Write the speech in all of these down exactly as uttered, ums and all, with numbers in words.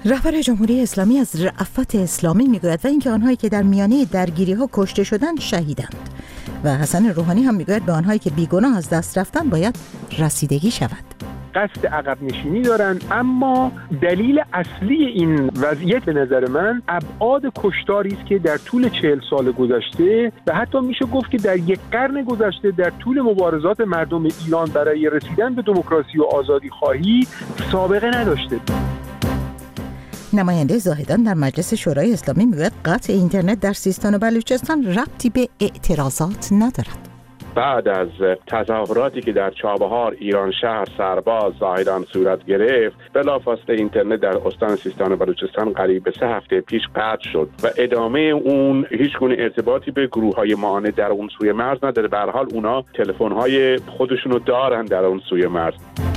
رهبر جمهوری اسلامی از رأفت اسلامی میگوید و اینکه آنهایی که در میانه درگیری‌ها کشته شدند شهیدند و حسن روحانی هم میگوید به آنهایی که بیگناه از دست رفتن باید رسیدگی شود. قصد عقب نشینی دارن، اما دلیل اصلی این وضعیت به نظر من ابعاد کشتاری است که در طول چهل سال گذشته و حتی میشه گفت که در یک قرن گذشته در طول مبارزات مردم ایران برای رسیدن به دموکراسی و آزادی خواهی سابقه نداشته. نماینده زاهدان در مجلس شورای اسلامی میگوید قطع اینترنت در سیستان و بلوچستان ربطی به اعتراضات ندارد. بعد از تظاهراتی که در چابهار، ایران شهر، سرباز، زاهدان صورت گرفت، بلافاصله اینترنت در استان سیستان و بلوچستان قریب به سه هفته پیش قطع شد و ادامه اون هیچ گونه ارتباطی به گروه‌های معاند در اون سوی مرز نداره. به هر حال اونا تلفن‌های خودشونو دارن در اون سوی مرز.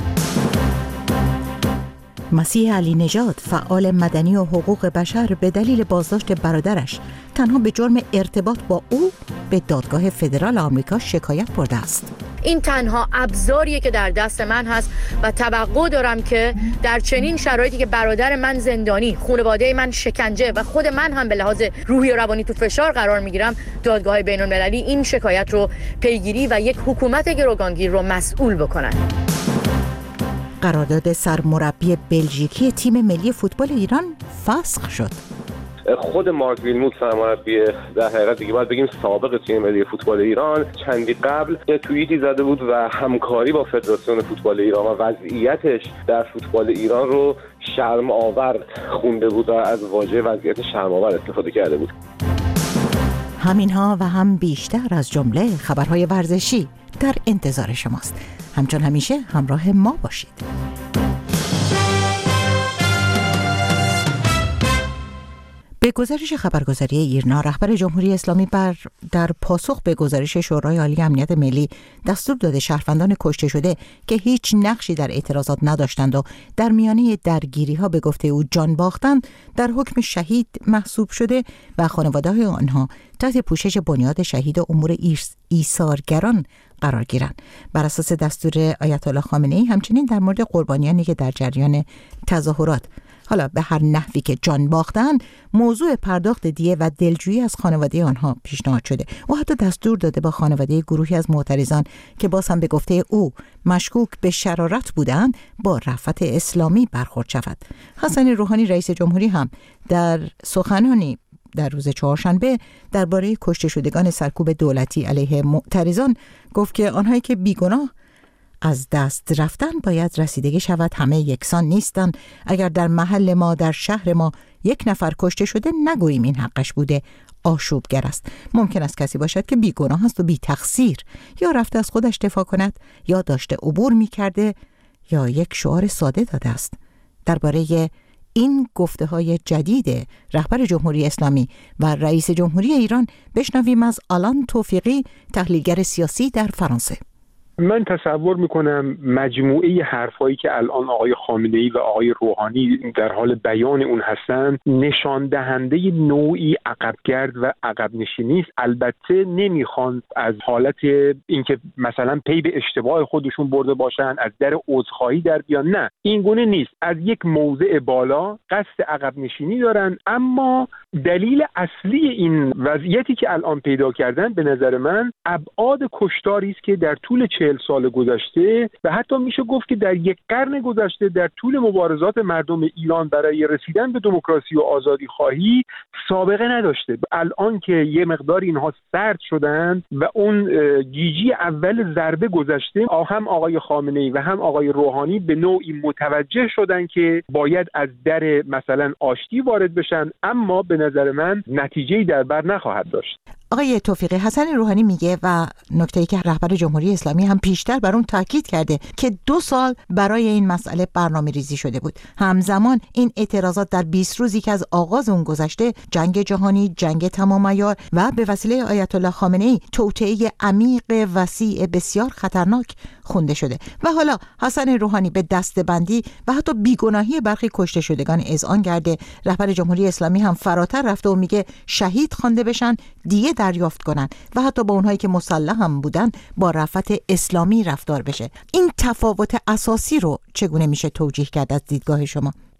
مسیح علی نژاد، فعال مدنی و حقوق بشر، به دلیل بازداشت برادرش تنها به جرم ارتباط با او به دادگاه فدرال آمریکا شکایت برده است. این تنها ابزاریه که در دست من هست و توقع دارم که در چنین شرایطی که برادر من زندانی، خانواده من شکنجه و خود من هم به لحاظ روحی و روانی تو فشار قرار میگیرم، دادگاه بین‌المللی این شکایت رو پیگیری و یک حکومت گروگانگیر رو مسئول بکنن. قرارداد سرمربی بلژیکی تیم ملی فوتبال ایران فسخ شد. خود مارک ویلموت سرمربی در حقیقت دیگه باید بگیم سابق تیم ملی فوتبال ایران چندی قبل یه توییتی زده بود و همکاری با فدراسیون فوتبال ایران و وضعیتش در فوتبال ایران رو شرم آور خونده بود و از واژه وضعیت شرم آور استفاده کرده بود. همینها و هم بیشتر از جمله خبرهای ورزشی در انتظار شماست. همچون همیشه همراه ما باشید. به گزارش خبرگزاری ایرنا، رهبر جمهوری اسلامی بر در پاسخ به گزارش شورای عالی امنیت ملی دستور داده شهروندان کشته شده که هیچ نقشی در اعتراضات نداشتند و در میانه درگیری‌ها به گفته او جان باختند در حکم شهید محسوب شده و خانواده‌های آنها تحت پوشش بنیاد شهید و امور ایثارگران قرار گیرند. بر اساس دستور آیت الله خامنه‌ای همچنین در مورد قربانیانی که در جریان تظاهرات حالا به هر نحوی که جان باختند موضوع پرداخت دیه و دلجویی از خانواده آنها پیشنهاد شده. او حتی دستور داده با خانواده گروهی از معترضان که باز هم به گفته او مشکوک به شرارت بودند با رأفت اسلامی برخورد شود. حسن روحانی رئیس جمهوری هم در سخنانی در روز چهارشنبه درباره کشته شدگان سرکوب دولتی علیه معترضان گفت که آنهایی که بیگناه از دست رفتن باید رسیدگی شود. همه یکسان نیستند. اگر در محل ما، در شهر ما یک نفر کشته شده نگوییم این حقش بوده، آشوبگر است. ممکن است کسی باشد که بیگناه است و بی تقصیر، یا رفته از خودش دفاع کند، یا داشته عبور می کرده، یا یک شعار ساده داده است. درباره این گفته های جدید رهبر جمهوری اسلامی و رئیس جمهوری ایران بشنویم از آلان توفیقی، تحلیلگر سیاسی در فرانسه. من تصور میکنم مجموعه حرفایی که الان آقای خامنه‌ای و آقای روحانی در حال بیان اون هستن نشان دهنده نوعی عقبگرد و عقب نشینی است. البته نمیخوان از حالت اینکه مثلا پی به اشتباه خودشون برده باشن، از در عذرخواهی در بیان. نه، این گونه نیست. از یک موضع بالا قصد عقب نشینی دارن، اما دلیل اصلی این وضعیتی که الان پیدا کردن به نظر من ابعاد کشتاری است که در طول چهل سال گذشته و حتی میشه گفت که در یک قرن گذشته در طول مبارزات مردم ایران برای رسیدن به دموکراسی و آزادی خواهی سابقه نداشته. الان که یه مقدار اینها سرد شدن و اون گیجی اول ضربه گذشته، هم آقای خامنه‌ای و هم آقای روحانی به نوعی متوجه شدن که باید از در مثلا آشتی وارد بشن، اما به نظر من نتیجه‌ای در بر نخواهد داشت. آقای توفیقی، حسن روحانی میگه و نکته‌ای که رهبر جمهوری اسلامی هم پیشتر بر اون تاکید کرده که دو سال برای این مسئله برنامه ریزی شده بود. همزمان این اعتراضات در بیست روزی که از آغاز اون گذشته، جنگ جهانی، جنگ تمام عیار و به وسیله آیت الله خامنه‌ای توطئه عمیق وسیع بسیار خطرناک خونده شده و حالا حسن روحانی به دسته‌بندی و حتی بیگناهی برخی کشته شدگان اذعان کرده. رهبر جمهوری اسلامی هم فراتر رفته و میگه شهید خوانده بشن، دیه دریافت کنن و حتی با اونهایی که مسلح هم بودن با رأفت اسلامی رفتار بشه. این تفاوت اساسی رو چگونه میشه توجیه کرد از دیدگاه شما؟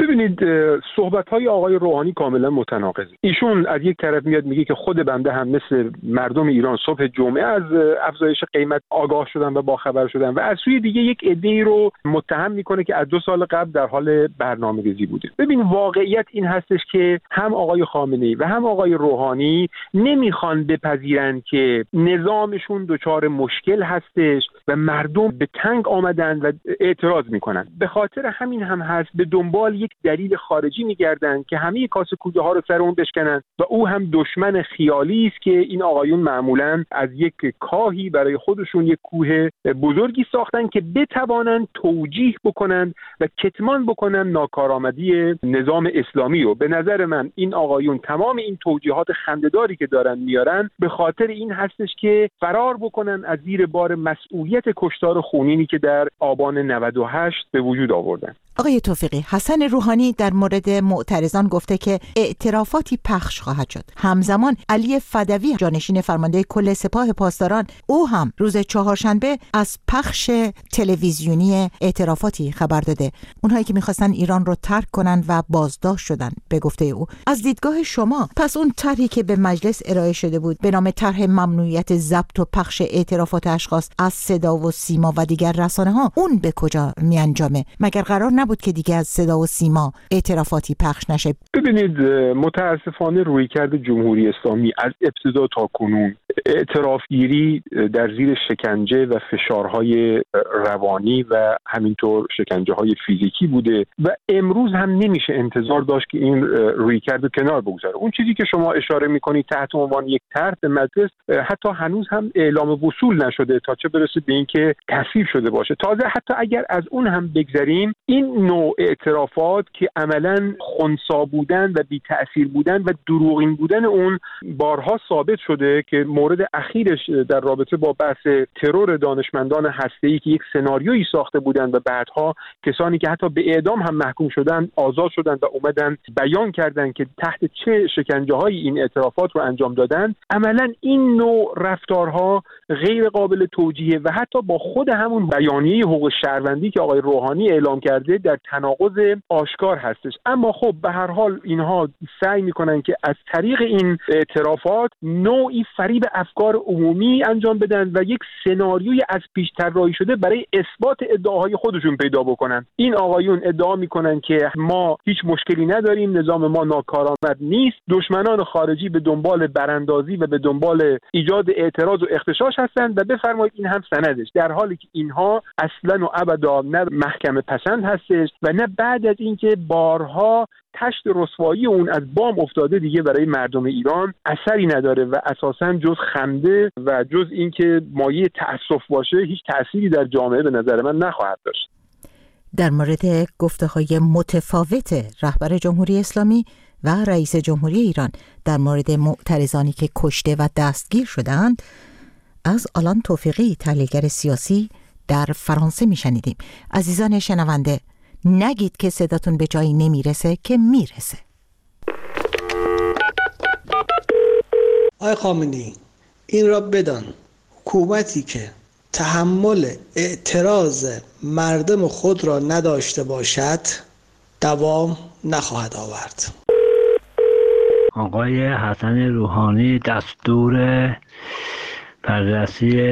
ببینید صحبت‌های آقای روحانی کاملا متناقضه. ایشون از یک طرف میاد میگه که خود بنده هم مثل مردم ایران صبح جمعه از افزایش قیمت آگاه شدن و باخبر شدن و از سوی دیگه یک عده‌ای رو متهم میکنه که از دو سال قبل در حال برنامه‌ریزی بوده. ببین واقعیت این هستش که هم آقای خامنه‌ای و هم آقای روحانی نمیخوان بپذیرن که نظامشون دچار مشکل هستش و مردم به تنگ آمدن و اعتراض میکنن. به خاطر همین هم هست به دنبال یک دلیل خارجی میگردن که همه کاسه کوزه ها رو سر اون بشکنن و او هم دشمن خیالی است که این آقایون معمولاً از یک کاهی برای خودشون یک کوه بزرگی ساختن که بتوانند توجیه بکنن و کتمان بکنن ناکارآمدی نظام اسلامی رو. به نظر من این آقایون تمام این توجیهات خنده‌داری که دارن میارن به خاطر این هستش که فرار بکنن از زیر بار مسئولیت کشتار خونینی که در آبان نود و هشت به وجود آوردن. آقای توفیقی، حسن روحانی در مورد معترضان گفته که اعترافاتی پخش خواهد شد. همزمان علی فدوی جانشین فرمانده کل سپاه پاسداران او هم روز چهارشنبه از پخش تلویزیونی اعترافاتی خبر داده. اونهایی که میخواستن ایران رو ترک کنن و بازداشت شدن به گفته او. از دیدگاه شما پس اون طرحی که به مجلس ارائه شده بود به نام طرح ممنوعیت ضبط و پخش اعترافات اشخاص از صدا و سیما و دیگر رسانه ها اون به کجا میانجامه؟ مگر قرار نبود که دیگه از صدا و سیما اعترافاتی پخش نشه؟ ببینید متاسفانه رویکرد جمهوری اسلامی از ابتدا تا کنون اعترافگیری در زیر شکنجه و فشارهای روانی و همینطور شکنجه های فیزیکی بوده و امروز هم نمیشه انتظار داشت که این رویکرد کنار بگذاره. اون چیزی که شما اشاره میکنید تحت عنوان یک طرح مجلس حتی هنوز هم اعلام وصول نشده تا چه برسه به اینکه تصویب شده باشه. تازه حتی اگر از اون هم بگذریم این نوع اعترافات که عملاً خنثی بودن و بی تأثیر بودن و دروغین بودن اون بارها ثابت شده که مورد اخیرش در رابطه با بحث ترور دانشمندان هسته‌ای که یک سناریویی ساخته بودند و بعدها کسانی که حتی به اعدام هم محکوم شدن آزاد شدند و اومدن بیان کردند که تحت چه شکنجه‌هایی این اعترافات رو انجام دادند. عملاً این نوع رفتارها غیر قابل توجیه و حتی با خود همون بیانیه حقوق شهروندی که آقای روحانی اعلام کرده در تناقض آشکار هستش. اما خب به هر حال اینها سعی میکنن که از طریق این اعترافات نوعی فریب افکار عمومی انجام بدن و یک سناریوی از پیش طراحی شده برای اثبات ادعاهای خودشون پیدا بکنن. این آقایون ادعا میکنن که ما هیچ مشکلی نداریم، نظام ما ناکارآمد نیست، دشمنان خارجی به دنبال براندازی و به دنبال ایجاد اعتراض و اختشاش هستند و بفرمایید این هم سندش، در حالی که اینها اصلا و ابدا نه محکمه پسند هستش و نه بعد از اینکه بارها تشت رسوایی اون از بام افتاده دیگه برای مردم ایران اثری نداره و اساساً جز خنده و جز اینکه مایه تأسف باشه هیچ تأثیری در جامعه به نظر من نخواهد داشت. در مورد گفته‌های متفاوت رهبر جمهوری اسلامی و رئیس جمهوری ایران در مورد معترضانی که کشته و دستگیر شدند از آلان توفیقی تحلیلگر سیاسی در فرانسه میشنیدیم. عزیزان شنونده، نگید که صداتون به جایی نمیرسه که میرسه. آقای خامنه‌ای، این را بدان حکومتی که تحمل اعتراض مردم خود را نداشته باشد دوام نخواهد آورد. آقای حسن روحانی دستور بررسی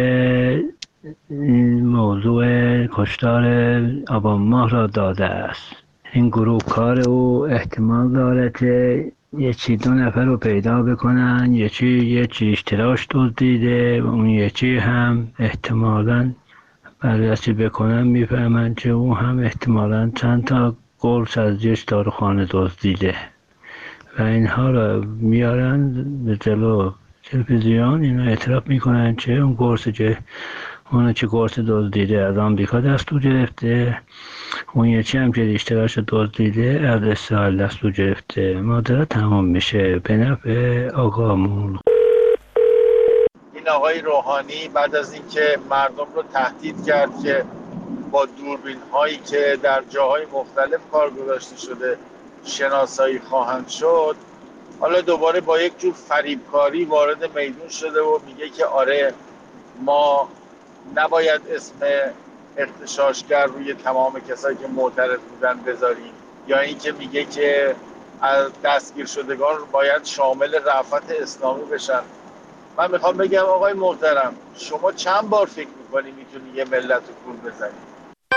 موضوع کشتار آبان ماه را داده است. این گروه کار او احتمال داره که یکی دو نفر رو پیدا بکنن، یکی یه چیش تراش دزدیده و اون یکی هم احتمالاً بررسی بکنن میفهمن که اون هم احتمالاً چند تا قرص از یک داروخانه دزدیده و اینها رو میارن به جلو تلویزیون، اینا اعتراف میکنن که اون قرص که اون چه قرص دزدیده از آمریکا دستور گرفته، اون یکی هم که اشتراش دزدیده از اسرائیل دستور گرفته. ماجرا تمام میشه به نفع آقامون. این آقای روحانی بعد از اینکه مردم رو تهدید کرد که با دوربین هایی که در جاهای مختلف کار گذاشته شده شناسایی خواهند شد، حالا دوباره با یک جور فریبکاری وارد میدون شده و میگه که آره ما نباید اسم اغتشاشگر روی تمام کسایی که معترض بودن بذاریم یا اینکه میگه که از دستگیر شدگان باید شامل رأفت اسلامی بشن. من میخوام بگم آقای محترم، شما چند بار فکر میکنی میتونی یه ملت رو گول بزنی؟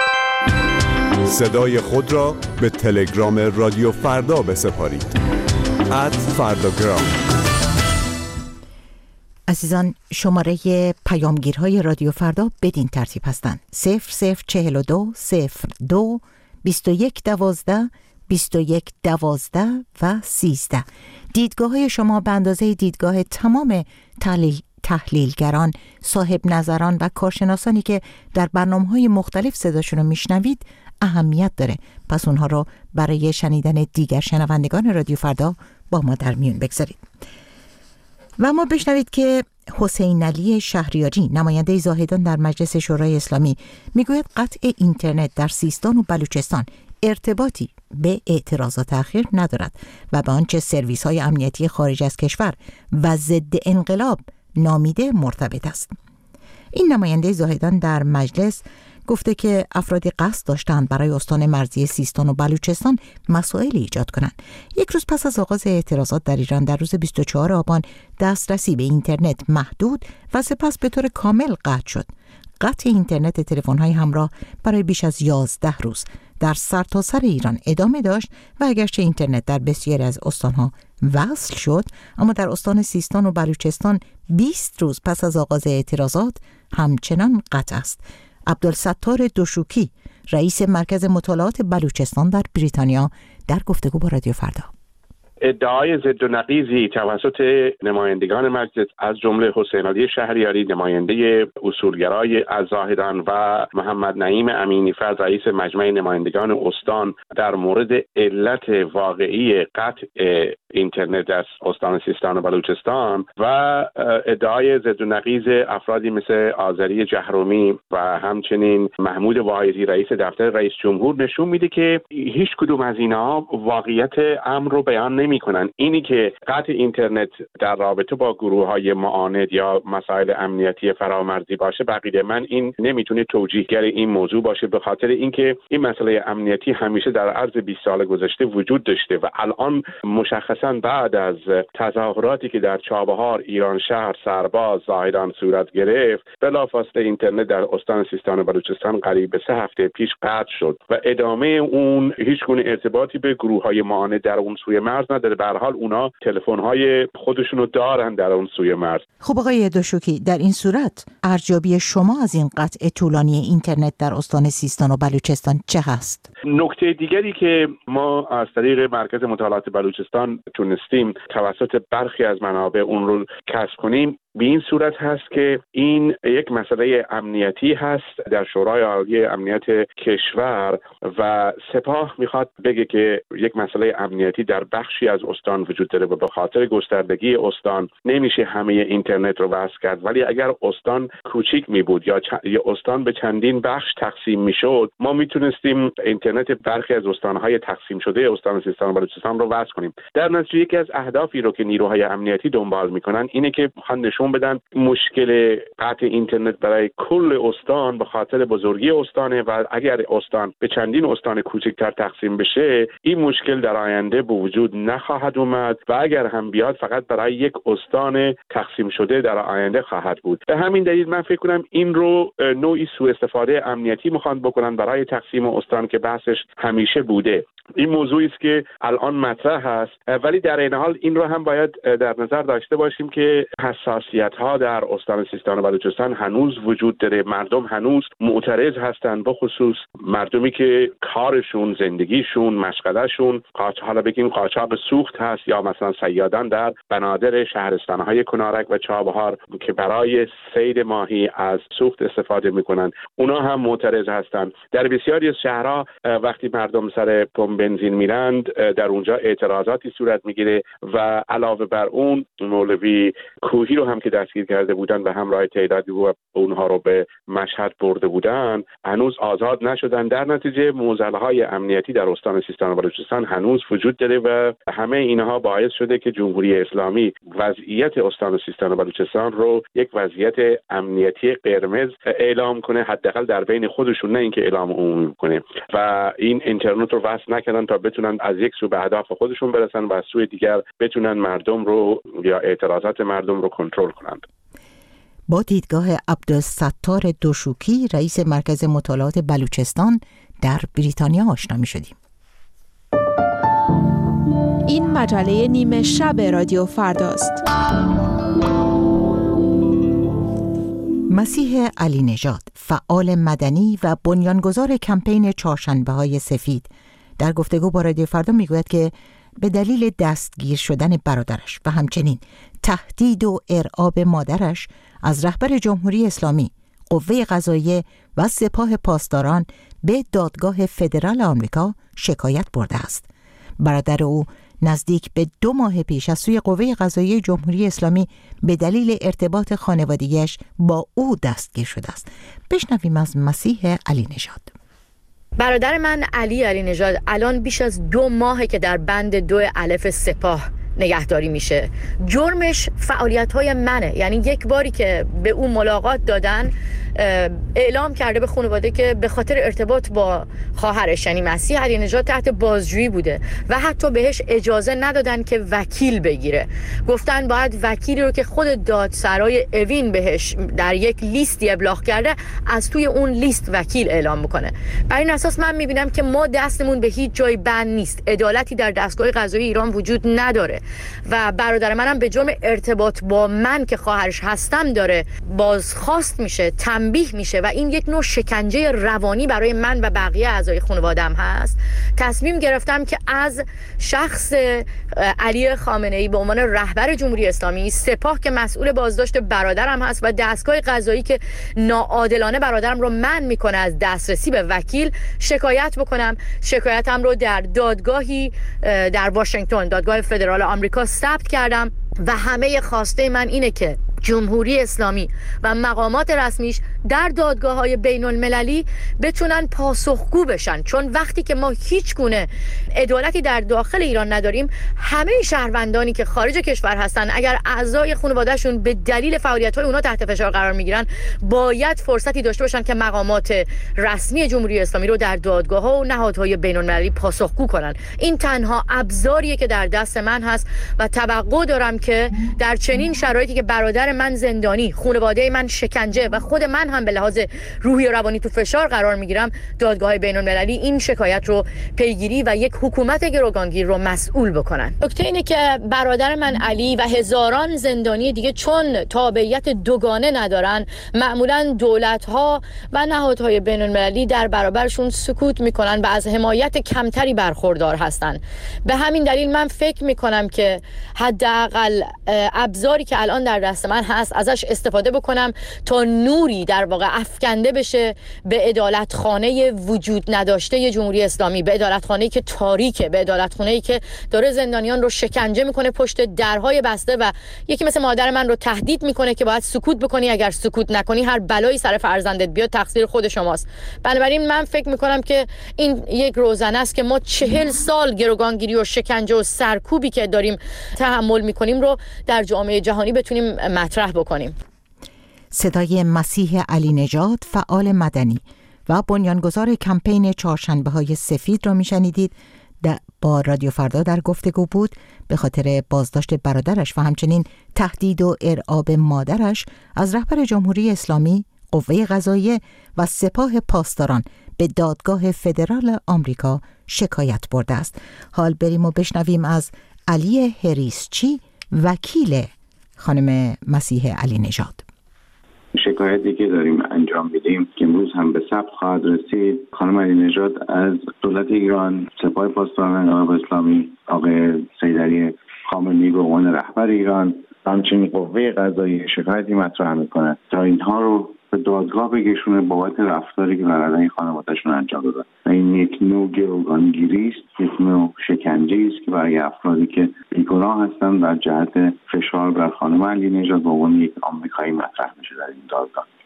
صدای خود را به تلگرام رادیو فردا بسپارید. ات فرداگرام. عزیزان، شماره پیامگیرهای رادیو فردا بدین ترتیب هستند: صفر صفر چهل و دو صفر دو بیست و یک دوازده بیست و یک دوازده و سیزده. دیدگاه های شما به اندازه دیدگاه تمام تحلیل تحلیلگران، صاحب نظران و کارشناسانی که در برنامه‌های مختلف صداشون رو میشنوید اهمیت داره. پس اونها رو برای شنیدن دیگر شنوندگان رادیو فردا با ما در میون بگذارید. و ما بشنوید که حسین علی شهریاری، نماینده زاهدان در مجلس شورای اسلامی، میگوید قطع اینترنت در سیستان و بلوچستان ارتباطی به اعتراضات اخیر ندارد و به آنچه سرویس های امنیتی خارج از کشور و ضد انقلاب نامیده مرتبط است. این نماینده زاهدان در مجلس گفته که افرادی قصد داشتند برای استان مرزی سیستان و بلوچستان مسائلی ایجاد کنند. یک روز پس از آغاز اعتراضات در ایران در روز بیست و چهارم آبان دسترسی به اینترنت محدود و سپس به طور کامل قطع شد. قطع اینترنت تلفن‌های همراه برای بیش از یازده روز در سرتاسر سر ایران ادامه داشت و اگرچه اینترنت در بسیاری از استان‌ها وصل شد، اما در استان سیستان و بلوچستان بیست روز پس از آغاز اعتراضات همچنان قطع است. عبدالستار دوشوکی، رئیس مرکز مطالعات بلوچستان در بریتانیا، در گفتگو با رادیو فردا ادعای ضد و نقیضی توسط نمایندگان مجلس از جمله حسین علی شهریاری، نماینده اصولگرای از زاهدان، و محمد نعیم امینی فرد، رئیس مجمع نمایندگان استان، در مورد علت واقعی قطع اینترنت در استان سیستان و بلوچستان و ادعای ضد و نقیض افرادی مثل آذری جهرومی و همچنین محمود واعظی، رئیس دفتر رئیس جمهور، نشون میده که هیچ کدوم از اینها واقعیت امر رو بیان نمی کنن. اینی که قطع اینترنت در رابطه با گروه های معاند یا مسائل امنیتی فرامرزی باشه، بقیده من این نمیتونه توجیهگر این موضوع باشه، به خاطر اینکه این مسئله امنیتی همیشه در عرض بیست سال گذشته وجود داشته و الان مشخصا بعد از تظاهراتی که در چابهار، ایران شهر، سرباز، زاهدان صورت گرفت، بلافاصله اینترنت در استان سیستان و بلوچستان قریب به سه هفته پیش قطع شد و ادامه اون هیچ گونه ارتباطی به گروه های معاند در اون سوی مرز نداره. به هر حال اونا تلفن‌های خودشونو دارن در اون سوی مرز. خب آقای دوشوکی، در این صورت ارزیابی شما از این قطع طولانی اینترنت در استان سیستان و بلوچستان چه هست؟ نکته دیگری که ما از طریق مرکز مطالعات بلوچستان تونستیم توسط برخی از منابع اون رو کسب کنیم به این صورت هست که این یک مسئله امنیتی هست در شورای عالی امنیت کشور و سپاه میخواد بگه که یک مسئله امنیتی در بخشی از استان وجود داره و به خاطر گستردگی استان نمیشه همه اینترنت رو وصل کرد، ولی اگر استان کوچیک می بود یا, چ... یا استان به چندین بخش تقسیم میشد، ما میتونستیم اینترنت برخی از استانهای تقسیم شده استان سیستان و بلوچستان رو وصل کنیم. در نتیجه یکی از اهدافی رو که نیروهای امنیتی دنبال میکنن اینه که نشون بدن مشکل قطع اینترنت برای کل استان به خاطر بزرگی استانه و اگر استان به چندین استان کوچکتر تقسیم بشه این مشکل در آینده به وجود نخواهد اومد و اگر هم بیاد فقط برای یک استان تقسیم شده در آینده خواهد بود. به همین دلیل من فکر کنم این رو نوعی سوء استفاده امنیتی میخوان بکنن برای تقسیم استان که بحثش همیشه بوده. این موضوعی است که الان مطرح هست، ولی در این حال این رو هم باید در نظر داشته باشیم که حساسیت ها در استان سیستان و بلوچستان هنوز وجود داره. مردم هنوز معترض هستند، به خصوص مردمی که کارشون، زندگیشون، مشغلهشون قاچاق، حالا بگیم قاچاق سوخت هست یا مثلا صیادان در بنادر شهرستان‌های کنارک و چابهار که برای صید ماهی از سوخت استفاده میکنن، اونا هم معترض هستند. در بسیاری از شهرها وقتی مردم سر پمپ بنزین میرند در اونجا اعتراضاتی صورت میگیره و علاوه بر اون مولوی کوهی رو هم که دستگیر کرده بودن به همراه تعدادی و اونها رو به مشهد برده بودن هنوز آزاد نشدن. در نتیجه معضله‌های امنیتی در استان سیستان و بلوچستان هنوز وجود داره و همه اینها باعث شده که جمهوری اسلامی وضعیت استان سیستان و بلوچستان رو یک وضعیت امنیتی قرمز اعلام کنه، حداقل در بین خودشون، نه اینکه اعلام عمومی کنه. و این اینترنت رو وصل نکرد میکنن تا بتونن از یک سو به اهداف خودشون برسن و از سوی دیگر بتونن مردم رو یا اعتراضات مردم رو کنترل کنند. با دیدگاه عبدالستار دوشوکی، رئیس مرکز مطالعات بلوچستان در بریتانیا آشنا می شدیم. این مجله نیمه شب رادیو فرداست. مسیح علی نژاد، فعال مدنی و بنیانگذار کمپین چهارشنبه‌های سفید، در گفتگو با رادیو فردا میگوید که به دلیل دستگیر شدن برادرش و همچنین تهدید و ارعاب مادرش از رهبر جمهوری اسلامی، قوه قضاییه و سپاه پاسداران به دادگاه فدرال آمریکا شکایت برده است. برادر او نزدیک به دو ماه پیش از سوی قوه قضاییه جمهوری اسلامی به دلیل ارتباط خانوادگیش با او دستگیر شده است. بشنویم از مسیح علی نژاد. برادر من علی علی نژاد الان بیش از دو ماهه که در بند دو الف سپاه نگهداری میشه. جرمش فعالیت‌های منه، یعنی یک باری که به او ملاقات دادن اعلام کرده به خانواده که به خاطر ارتباط با خواهرش یعنی مسیح علی نژاد تحت بازجویی بوده و حتی بهش اجازه ندادن که وکیل بگیره. گفتن باید وکیلی رو که خود دادسرای اوین بهش در یک لیستی ابلاغ کرده از توی اون لیست وکیل اعلام بکنه. بر این اساس من میبینم که ما دستمون به هیچ جای بند نیست، عدالتی در دستگاه قضایی ایران وجود نداره و برادر منم به جرم ارتباط با من که خواهرش هستم داره بازخواست میشه، تنبیه میشه و این یک نوع شکنجه روانی برای من و بقیه اعضای خانواده‌ام هست. تصمیم گرفتم که از شخص علی خامنه‌ای به عنوان رهبر جمهوری اسلامی، سپاه که مسئول بازداشت برادرم هست و دستگاه قضایی که ناعادلانه برادرم رو منع میکنه از دسترسی به وکیل شکایت بکنم. شکایتم رو در دادگاهی در واشنگتن، دادگاه فدرال آمریکا ثبت کردم و همه خواسته من اینه که جمهوری اسلامی و مقامات رسمیش در دادگاه‌های بین المللی بتونن پاسخگو بشن، چون وقتی که ما هیچ گونه عدالتی در داخل ایران نداریم، همه شهروندانی که خارج کشور هستن اگر اعضای خانواده‌شون به دلیل فعالیت‌های اونا تحت فشار قرار میگیرن باید فرصتی داشته باشن که مقامات رسمی جمهوری اسلامی رو در دادگاه‌ها و نهادهای بین المللی پاسخگو کنن. این تنها ابزاریه که در دست من هست و توقع دارم که در چنین شرایطی که برادر من زندانی، خانواده من شکنجه و خود من هم به لحاظ روحی و روانی تو فشار قرار میگیرم، دادگاه بین المللی این شکایت رو پیگیری و یک حکومت گروگانگیر رو مسئول بکنن. نکته اینه که برادر من علی و هزاران زندانی دیگه چون تابعیت دوگانه ندارن، معمولا دولت‌ها و نهادهای بین المللی در برابرشون سکوت میکنن و از حمایت کمتری برخوردار هستن. به همین دلیل من فکر میکنم که حداقل ابزاری که الان در دست من هست ازش استفاده بکنم تا نوری در واقع افکنده بشه به عدالتخانه وجود نداشته جمهوری اسلامی، به عدالتخانه‌ای که تاریکه، به عدالتخانه‌ای که داره زندانیان رو شکنجه میکنه پشت درهای بسته و یکی مثل مادر من رو تهدید میکنه که باید سکوت بکنی، اگر سکوت نکنی هر بلایی سر فرزندت بیاد تقصیر خود شماست. بنابراین من فکر میکنم که این یک روزنه است که ما چهل سال گروگانگیری و شکنجه و سرکوبی که داریم تحمل میکنیم رو در جامعه جهانی بتونیم مطرح بکنیم. صدای مسیح علی نژاد، فعال مدنی و بنیانگذار کمپین چهارشنبه‌های سفید را میشنیدید. با رادیو فردا در گفتگو بود به خاطر بازداشت برادرش و همچنین تهدید و ارعاب مادرش از رهبر جمهوری اسلامی، قوه قضاییه و سپاه پاسداران به دادگاه فدرال آمریکا شکایت برده است. حال بریم و بشنویم از علی هریسچی، وکیل خانم مسیح علی نژاد. شکایتی که داریم انجام میدیم که امروز هم به ثبت خواهد رسید، خانم علی نژاد از دولت ایران، سپاه پاسداران انقلاب اسلامی، آقای سید علی خامنه‌ای به عنوان رهبر ایران و همچنین قوه قضاییه شکایتی مطرح میکنه تا اینها رو به دادگاه بکشونه بابت رفتاری که بر علیه خانواده‌شون انجام دادن. این یک نوع گروگانگیری است، یک نوع شکنجه است که برای افرادی که بیگناه هستند در جهت فشار بر خانم علی نژاد به عنوان یک آمریکایی مطرح میشه در این دادگاه.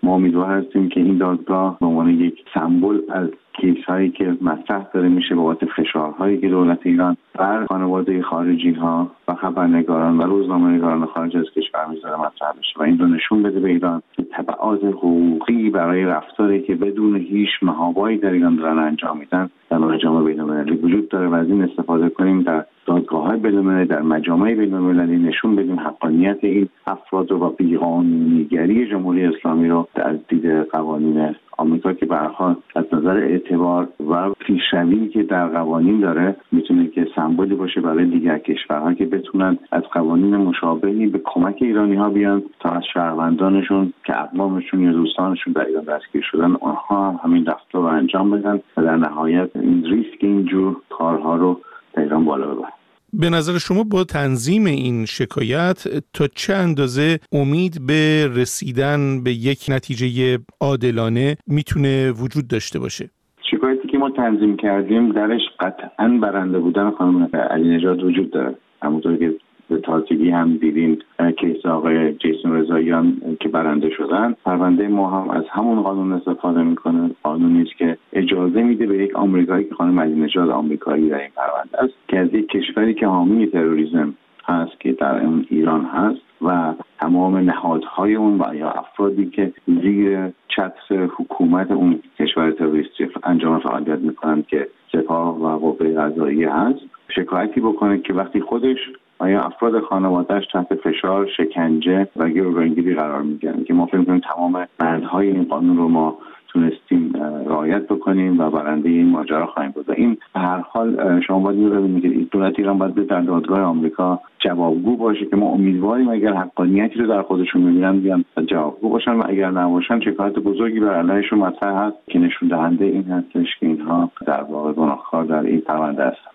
ما امیدوار هستیم که این دادگاه به عنوان یک سمبل از کیس‌هایی که مطرح داره میشه بابت فشارهایی که دولت ایران بر خانواده خارجی ها و خبرنگاران و روزنامه‌نگاران خارج از کشور میذاره مطرح بشه و این رو نشون بده به ایران که تبعات حقوقی برای رفتاری که بدون هیچ محابایی در ایران دارن انجام میدن در مجامع بین‌المللی وجود داره و از این استفاده کنیم در دادگاه‌های بین‌المللی، در مجامع بین‌المللی نشون بدیم حقانیت این افراد رو و بی‌قانونیگری جمهوری اسلامی رو از دید قوانین آمریکا که به هر حال از نظر اعتبار و پیشروی که در قوانین داره میتونه که سمبولی باشه برای دیگر کشورها که بتونن از قوانین مشابهی به کمک ایرانی‌ها بیان تا از شهروندانشون که اقوامشون یا دوستانشون در ایران دستگیر شدن آنها هم همین رفتار رو انجام بدن و در نهایت این ریسک اینجور کارها رو در ایران بالا ببرن. به نظر شما با تنظیم این شکایت تا چه اندازه امید به رسیدن به یک نتیجه عادلانه میتونه وجود داشته باشه؟ شکایتی که ما تنظیم کردیم درش قطعاً برنده بودن خانم علی نژاد وجود داره. همونطور که به تازگی هم دیدیم کیس آقای جیسون رضاییان که برنده شدن، پرونده ما هم از همون قانون استفاده میکنه. قانونی است که اجازه میده به یک آمریکایی که خانم علی نژاد آمریکایی در این پرونده است که از یک کشوری که حامی تروریسم هست که در اون ایران هست و تمام نهادهای اون و یا افرادی که زیر چتر حکومت اون کشور تروریستی انجام فعالیت میکنن که سپاه و قوه قضاییه هست، شکایتی بکنه که وقتی خودش آیا افراد خانواده‌اش تحت فشار، شکنجه و گروگانگیری قرار میگیرن که ما فکر می‌کنیم تمام بندهای این قانون رو ما تونستیم رعایت بکنیم و برنده این ماجرا خواهیم بود. این به هر حال شما باید اینو ببینید که دولت ایران باید در دادگاه آمریکا جوابگو باشه که ما امیدواریم اگر حقانیتی رو در خودشون می‌بینن بیان جوابگو باشن و اگر نباشن شکایت بزرگی بر علیهشون مطرح هست که نشون دهنده این هستش که اینها در واقع گناهکار در این پرونده هستن.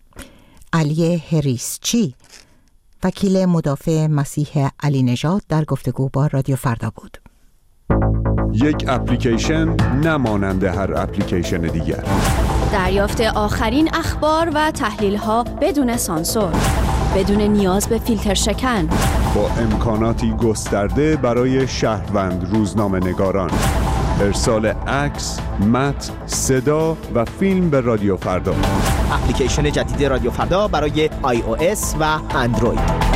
علی هریسچی، وکیل مدافع مسیح علی نژاد، در گفتگو با رادیو فردا بود. یک اپلیکیشن نمانند هر اپلیکیشن دیگر. دریافت آخرین اخبار و تحلیل‌ها بدون سانسور، بدون نیاز به فیلتر شکن، با امکاناتی گسترده برای شهروند روزنامه‌نگاران. ارسال عکس، متن، صدا و فیلم به رادیو فردا. اپلیکیشن جدید رادیو فردا برای آی او اس و اندروید.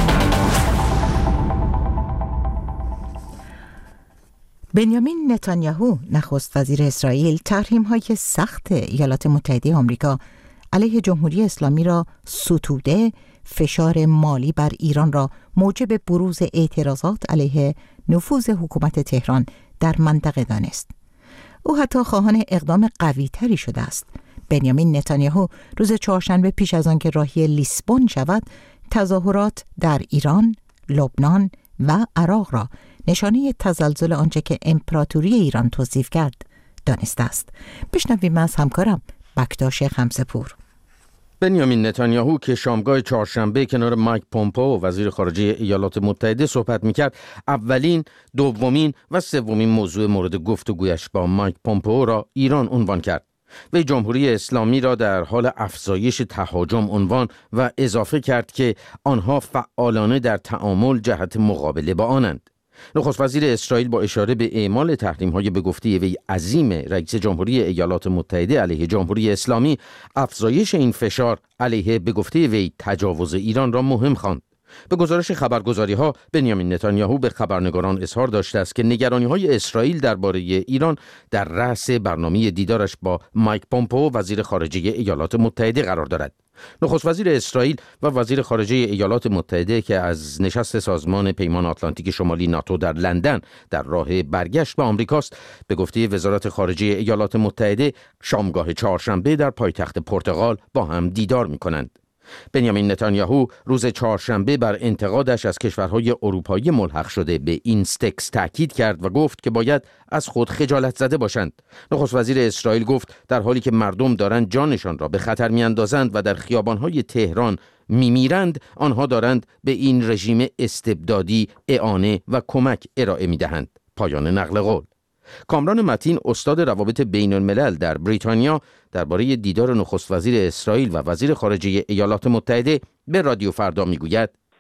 بنیامین نتانیاهو، نخست وزیر اسرائیل، تحریم‌های سخت ایالات متحده آمریکا علیه جمهوری اسلامی را ستوده، فشار مالی بر ایران را موجب بروز اعتراضات علیه نفوذ حکومت تهران در منطقه دانست. او حتی خواهان اقدام قوی تری شده است. بنیامین نتانیاهو روز چهارشنبه پیش از آن که راهی لیسبون شود، تظاهرات در ایران، لبنان و عراق را نشانه تزلزل آنچه که امپراتوری ایران توصیف کرد دانسته است. بشنویم از همکارم بکتاش خمسه‌پور. بنیامین نتانیاهو که شامگاه چهارشنبه کنار مایک پومپئو وزیر خارجه ایالات متحده صحبت میکرد، اولین، دومین و سومین موضوع مورد گفتگویش با مایک پومپئو را ایران عنوان کرد. وی جمهوری اسلامی را در حال افزایش تهاجم عنوان و اضافه کرد که آنها فعالانه در تعامل جهت مقابله با آنند. نخست وزیر اسرائیل با اشاره به اعمال تحریم‌های به گفته وی عظیم رئیس جمهوری ایالات متحده علیه جمهوری اسلامی، افزایش این فشار علیه به گفته وی تجاوز ایران را مهم خواند. به گزارش خبرگزاری‌ها، بنیامین نتانیاهو به خبرنگاران اظهار داشته است که نگرانی‌های اسرائیل درباره ایران در رأس برنامه دیدارش با مایک پومپئو وزیر خارجه ایالات متحده قرار دارد. نخست وزیر اسرائیل و وزیر خارجه ایالات متحده که از نشست سازمان پیمان آتلانتیک شمالی ناتو در لندن در راه برگشت به آمریکاست، به گفته وزارت خارجه ایالات متحده شامگاه چهارشنبه در پایتخت پرتغال با هم دیدار می‌کنند. بنیامین نتانیاهو روز چهارشنبه بر انتقادش از کشورهای اروپایی ملحق شده به اینستکس تاکید کرد و گفت که باید از خود خجالت زده باشند. نخست وزیر اسرائیل گفت در حالی که مردم دارند جانشان را به خطر میاندازند و در خیابانهای تهران میمیرند، آنها دارند به این رژیم استبدادی اعانه و کمک ارائه میدهند. پایان نقل قول. کامران متین، استاد روابط بین الملل در بریتانیا، درباره دیدار نخست وزیر اسرائیل و وزیر خارجه ایالات متحده به رادیو فردا میگوید: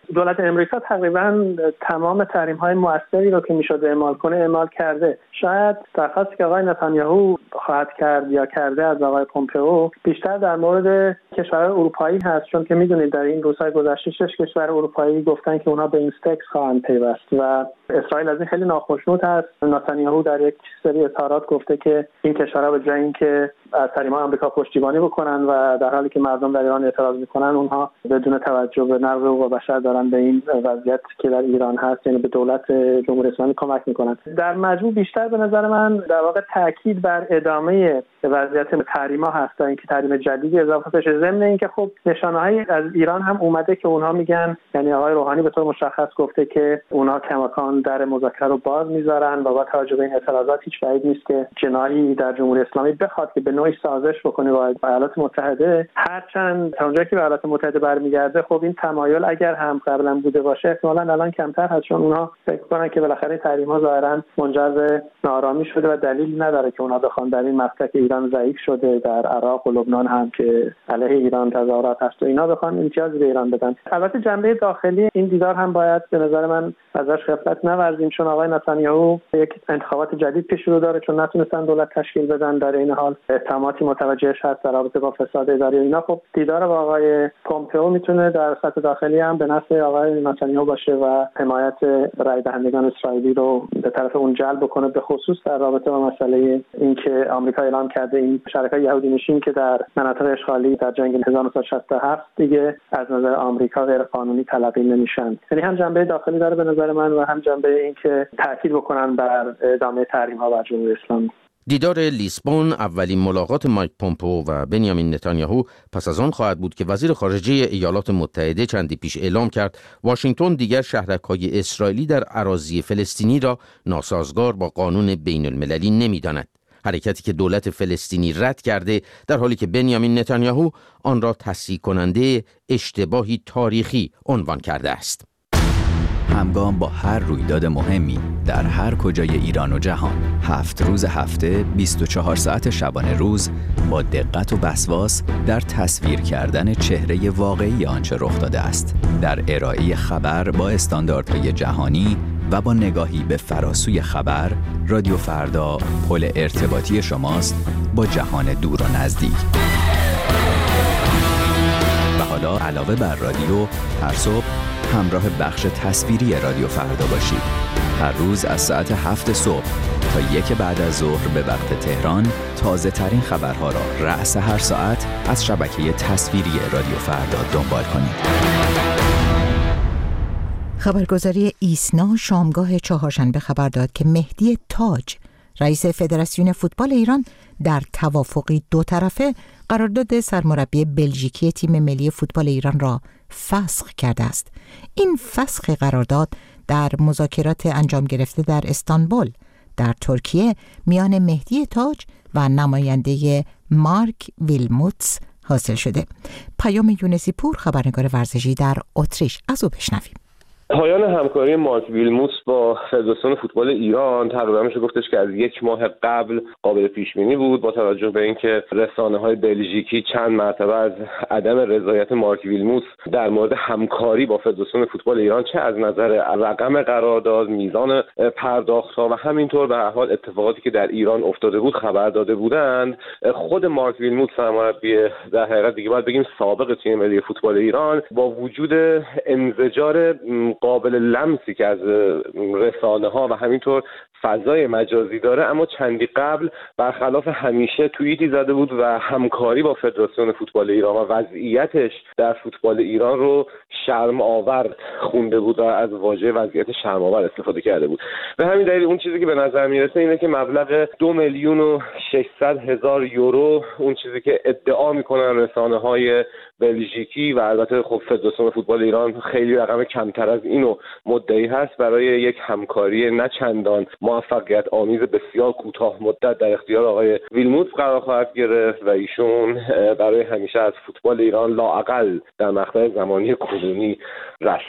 دولت امریکا تقریبا تمام تحریم‌های موثری رو که میشد اعمال کنه اعمال کرده. شاید درخواستی که آقای نتانیاهو خواهد کرد یا کرده از آقای پومپئو بیشتر در مورد کشورهای اروپایی هست، چون که میدونید در این روزهای گذشته شش کشور اروپایی گفتن که اونها به این استکس خواهند پیوست و اسرائیل از این خیلی ناخشنود هست. نتانیاهو در یک سری اظهارات گفته که این کشورها به جای اینکه از تحریم‌های آمریکا پشتیبانی بکنن و در حالی که مردم در ایران اعتراض میکنن اونها بدون توجه به نقض حقوق بشر دارن به این وضعیت که در ایران هست، یعنی به دولت جمهوری اسلامی کمک میکنن. در مجموع بیشتر به نظر من در واقع تاکید بر ادامه وضعیت تحریم‌ها هست تا اینکه تحریم جدیدی اضافه بشه. ضمن اینکه خب نشانه‌هایی از ایران هم اومده که اونها میگن، یعنی آقای روحانی به طور مشخص گفته که اونها کماکان در مذاکره رو باز میذارن و با توجه به این اعتراضات هیچ بعید نیست که جناحی در جمهوری اسلامی بخواد که به نوعی سازش بکنه با ایالات متحده. هرچند تا اونجایی که به ایالات متحده برمیگرده خب این تمایل اگر هم قبلا بوده باشه احتمالاً الان کمتر هست، چون اونها فکر کنن که بالاخره تحریم‌ها ظاهراً منجر به ناآرامی شده و دلیل نداره که اونها بخوان در این مسلک ایران ضعیف شده در عراق و لبنان هم که علیه ایران تظاهرات هست و اینا بخوان امتیاز به ایران بدن. البته جنبه داخلی این دیدار هم باید به نظر من ازش غفلت نورزیم، چون آقای نتانیاهو یک انتخابات جدید پیش رو داره، چون نتونستن دولت تشکیل بدن. در این حال اتهاماتی متوجهش هست در رابطه با فساد اداری و اینا. خب دیدار با آقای پومپئو میتونه در سطح داخلی هم به نفع آقای نتانیاهو باشه و حمایت رای دهندگان اسرائیلی رو به طرف اون جلب کنه، به خصوص در رابطه با مسئله اینکه آمریکا اعلام کرده این شرکای یهودی نشین که در مناطق اشغالی در جنگ هزار و نهصد و شصت و هفت دیگه از نظر آمریکا غیر قانونی تلقی نمیشن. یعنی هم جنبه داخلی داره به نظر من و هم جنبه اینکه تاکید بکنن بر ادامه تحریم‌ها بر جمهوری اسلامی. دیدار لیسبون اولین ملاقات مایک پومپئو و بنیامین نتانیاهو پس از آن خواهد بود که وزیر خارجه ایالات متحده چندی پیش اعلام کرد واشنگتن دیگر شهرک‌های اسرائیلی در اراضی فلسطینی را ناسازگار با قانون بین المللی نمی‌داند. حرکتی که دولت فلسطینی رد کرده، در حالی که بنیامین نتانیاهو آن را تصحیح کننده اشتباهی تاریخی عنوان کرده است. همگام با هر رویداد مهمی در هر کجای ایران و جهان، هفت روز هفته، بیست و چهار ساعت شبانه روز، با دقت و وسواس در تصویر کردن چهره واقعی آنچه رخ داده است، در ارائه خبر با استانداردهای جهانی و با نگاهی به فراسوی خبر، رادیو فردا پل ارتباطی شماست با جهان دور و نزدیک. و حالا علاوه بر رادیو، هر صبح همراه بخش تصویری رادیو فردا باشید. هر روز از ساعت هفت صبح تا یک بعد از ظهر به وقت تهران، تازه ترین خبرها را رأس هر ساعت از شبکه تصویری رادیو فردا دنبال کنید. خبرگزاری ایسنا شامگاه چهارشنبه خبر داد که مهدی تاج، رئیس فدراسیون فوتبال ایران، در توافقی دو طرفه قرارداد سرمربی بلژیکی تیم ملی فوتبال ایران را فسخ کرده است. این فسخ قرارداد در مذاکرات انجام گرفته در استانبول در ترکیه میان مهدی تاج و نماینده مارک ویلموتس حاصل شده. پیام یونسی پور، خبرنگار ورزشی در اتریش، از او بشنویم. پایان همکاری مارک ویلموتس با فدراسیون فوتبال ایران تقریبا میشه گفتش که از یک ماه قبل قابل پیش بینی بود، با توجه به اینکه رسانه‌های بلژیکی چند مرتبه از عدم رضایت مارک ویلموتس در مورد همکاری با فدراسیون فوتبال ایران، چه از نظر رقم قرارداد، میزان پرداخت‌ها و همینطور به هر حال اتفاقاتی که در ایران افتاده بود خبر داده بودند، خود مارک ویلموتس سرمربی در حقیقت دیگه باید بگیم سابق تیم ملی فوتبال ایران، با وجود انزجار قابل لمسی که از رسانه‌ها و همینطور فضای مجازی داره، اما چندی قبل برخلاف همیشه توییتی زده بود و همکاری با فدراسیون فوتبال ایران و وضعیتش در فوتبال ایران رو شرم آور خونده بود و از واژه وضعیت شرم آور استفاده کرده بود. به همین دلیل اون چیزی که به نظر میرسه اینه که مبلغ دو میلیون و ششصد هزار یورو، اون چیزی که ادعا میکنن رسانه‌های بلژیکی و البته خب فدراسیون فوتبال ایران خیلی رقم کمتر از اینو مدعی هست، برای یک همکاری نه چندان موفقیت آمیز بسیار کوتاه مدت در اختیار آقای ویلموتس قرار خواهد گرفت و ایشون برای همیشه از فوتبال ایران لااقل در مقطع زمانی کنونی رستن.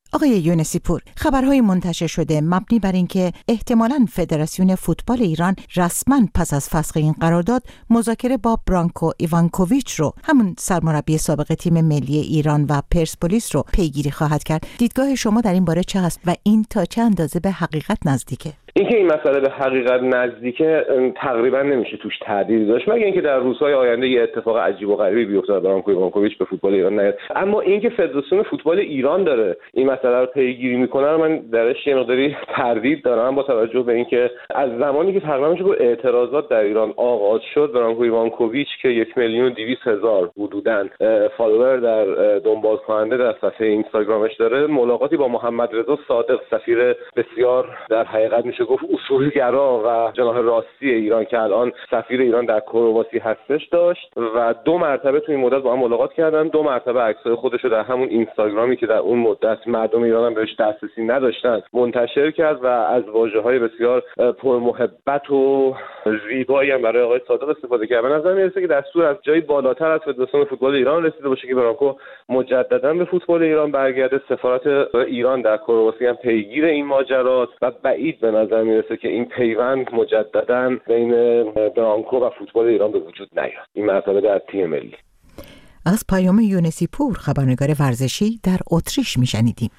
آقای یونسی پور، خبرهای منتشر شده مبنی بر اینکه احتمالاً فدراسیون فوتبال ایران رسما پس از فسخ این قرارداد مذاکره با برانکو ایوانکوویچ رو، همون سرمربی سابق تیم ملی ایران و پرسپولیس رو پیگیری خواهد کرد. دیدگاه شما در این باره چه است و این تا چه اندازه به حقیقت نزدیکه؟ اینکه این مسئله به حقیقت نزدیکه تقریبا نمیشه توش تردید داشت، مگه اینکه در روزهای آینده یه اتفاق عجیب و غریبی بیفته و برانکو ایوانکوویچ به فوتبال ایران نیاد. اما اینکه فدراسیون فوتبال ایران داره این مسئله رو پیگیری میکنه، من درش یه مقداری تردید دارم، با توجه به اینکه از زمانی که تقریبا میشه گفت اعتراضات در ایران آغاز شد، برانکو ایوانکوویچ که یک میلیون و دویست هزار حدوداً فالوور در دنبال کننده در صفحه اینستاگرامش داره، ملاقاتی با محمد رضا صادق، سفیر بسیار در حقیقت میشه گفت اصولگرا و جناح راستی ایران که الان سفیر ایران در کرواسی هستش داشت و دو مرتبه تو این مدت با هم ملاقات کردن. دو مرتبه عکسای خودش رو در همون اینستاگرامی که در اون مدت مردم ایران هم بهش دسترسی نداشتن منتشر کرد و از واژه‌های بسیار پرمحبت و زیبایی هم برای آقای صادق استفاده کرد. به نظر میاد که دستور از جایی بالاتر از فدراسیون فوتبال ایران رسیده باشه که برانکو مجددا به فوتبال ایران برگرده. سفارت ایران در کرواسی هم پیگیر این ماجرات و بعید به نظر میرسه که این پیوند مجددا بین برانکو و فوتبال ایران به وجود نیاد، این مسئله در تیم ملی. از پیام یونسی پور، خبرنگار ورزشی در اتریش میشنیدیم.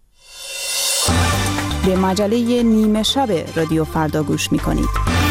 به مجله نیمه شب رادیو فردا گوش میکنید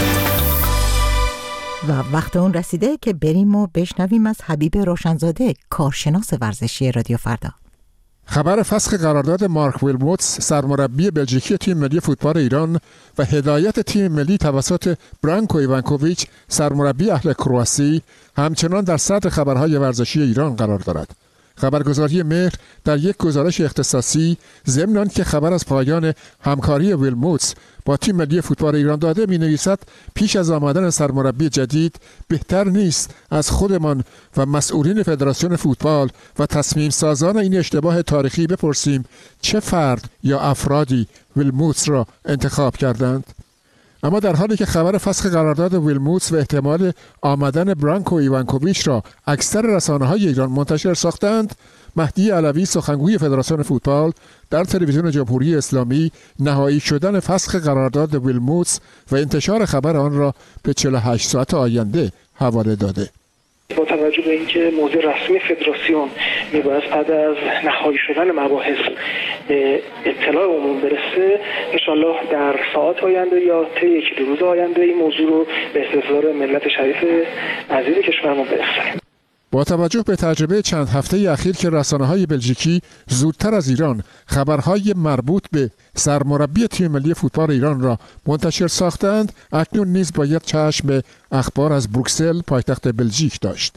و وقت اون رسیده که بریم و بشنویم از حبیب روشنزاده، کارشناس ورزشی رادیو فردا. خبر فسخ قرارداد مارک ویلموتس سرمربی بلژیکی تیم ملی فوتبال ایران و هدایت تیم ملی توسط برانکو ایوانکوویچ سرمربی اهل کرواسی همچنان در صدر خبرهای ورزشی ایران قرار دارد. خبرگزاری مهر در یک گزارش اختصاصی ضمن آنکه خبر از پایان همکاری ویلموتس با تیم ملی فوتبال ایران داده می نویسد پیش از آمدن سرمربی جدید بهتر نیست از خودمان و مسئولین فدراسیون فوتبال و تصمیم سازان این اشتباه تاریخی بپرسیم چه فرد یا افرادی ویلموتس را انتخاب کردند؟ اما در حالی که خبر فسخ قرارداد ویلموتس و احتمال آمدن برانکو ایوانکوویچ را اکثر رسانه‌های ایران منتشر ساختند، مهدی علوی سخنگوی فدراسیون فوتبال در تلویزیون جمهوری اسلامی نهایی شدن فسخ قرارداد ویلموتس و انتشار خبر آن را به چهل و هشت ساعت آینده حواله داده. با توجه به اینکه موضع رسمی فدراسیون میباید بعد از نهایی شدن مباحث به اطلاع عموم برسه، انشالله در ساعات آینده یا طی یک دو روز آینده این موضوع رو به استحضار ملت شریف عزیز کشورمون برسونیم. با توجه به تجربه چند هفته اخیر که رسانه‌های بلژیکی زودتر از ایران خبرهای مربوط به سرمربی تیم ملی فوتبال ایران را منتشر ساختند، اکنون نیز باید چشم به اخبار از بروکسل پایتخت بلژیک داشت.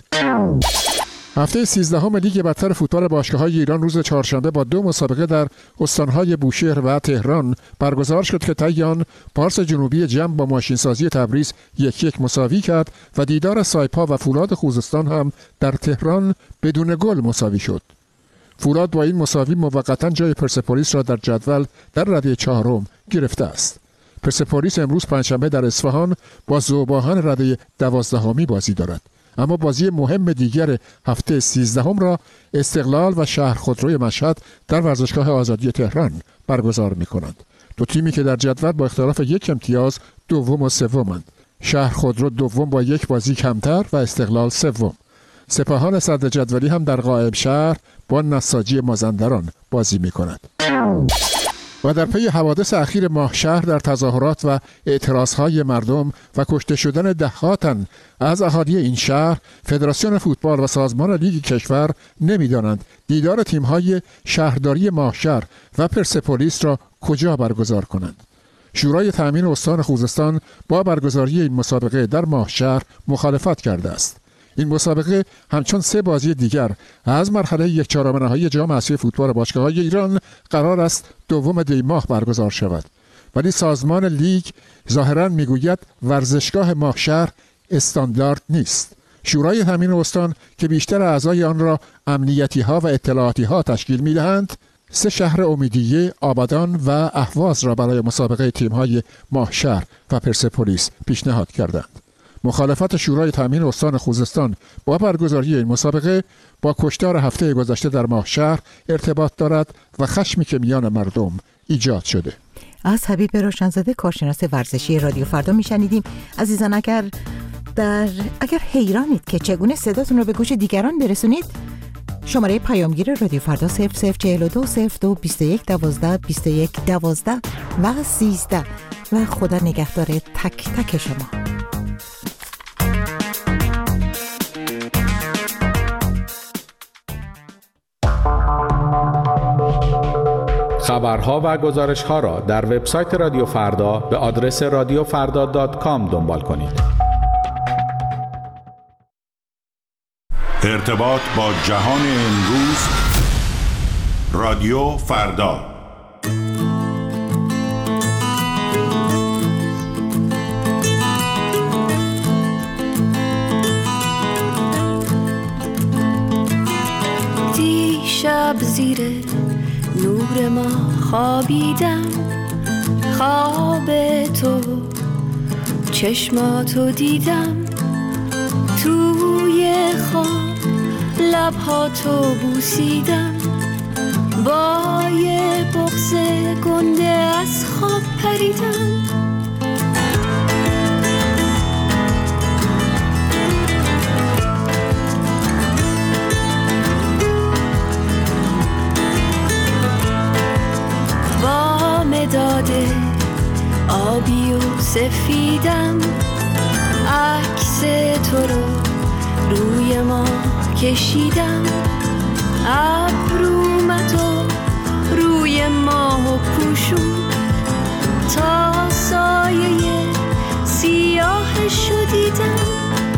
هفته سیزدهم لیگ برتر فوتبال باشگاه‌های ایران روز چهارشنبه با دو مسابقه در استان‌های بوشهر و تهران برگزار شد که طی آن پارس جنوبی جم با ماشینسازی تبریز یک یک مساوی کرد و دیدار سایپا و فولاد خوزستان هم در تهران بدون گل مساوی شد. فولاد با این مساوی موقتا جای پرسپولیس را در جدول در رده چهارم گرفته است. پرسپولیس امروز پنجشنبه در اصفهان با ذوباهن رده دوازدهمی بازی دارد. اما بازی مهم دیگر هفته سیزدهم را استقلال و شهر خودروی مشهد در ورزشگاه آزادی تهران برگزار می کنند. دو تیمی که در جدول با اختلاف یک امتیاز دوم و سومند. شهر خودرو دوم با یک بازی کمتر و استقلال سوم. سپاهان صدر جدولی هم در قائم شهر با نساجی مازندران بازی می کند. و در پی حوادث اخیر ماهشهر در تظاهرات و اعتراضهای مردم و کشته شدن ده‌ها تن از اهالی این شهر، فدراسیون فوتبال و سازمان لیگ کشور نمی‌دانند دیدار تیم‌های شهرداری ماهشهر و پرسپولیس را کجا برگزار کنند. شورای تأمین استان خوزستان با برگزاری این مسابقه در ماهشهر مخالفت کرده است. این مسابقه همچون سه بازی دیگر از مرحله یک چهارم نهایی جام اسیای فوتبال باشگاه‌های ایران قرار است دوم دی ماه برگزار شود، ولی سازمان لیگ ظاهراً میگوید ورزشگاه ماهشهر استاندارد نیست. شورای تأمین استان که بیشتر اعضای آن را امنیتی ها و اطلاعاتی ها تشکیل میدهند، سه شهر امیدیه، آبادان و اهواز را برای مسابقه تیم‌های ماهشهر و پرسپولیس پیشنهاد کردند. مخالفت شورای تامین استان خوزستان با برگزاری این مسابقه با کشتار هفته گذشته در ماهشهر ارتباط دارد و خشمی که میان مردم ایجاد شده. از حبیب روشنزاده کارشناس ورزشی رادیو فردا میشنیدیم. عزیزان اگر در اگر حیرانید که چگونه صداتون رو به گوش دیگران برسونید، شماره پیامگیر رادیو فردا صفر صفر چهل و دو صفر دو بیست و یک دوازده بیست و یک دوازده و سیزده و خدا نگهدار تک تک شما. خبرها و گزارش‌ها را در وبسایت رادیو فردا به آدرس رادیو فردا دات کام دنبال کنید. ارتباط با جهان امروز، رادیو فردا. دیشب زیر نور ما خوابیدم، خواب تو چشماتو دیدم، توی خواب لبهاتو بوسیدم، با یه بغض گنده از خواب پریدم. با مداد آبی و سفیدم، عکس تو رو روی ما کشیدم، ابرومتو روی ماه پوشون، تا سایه سیاهشو دیدم.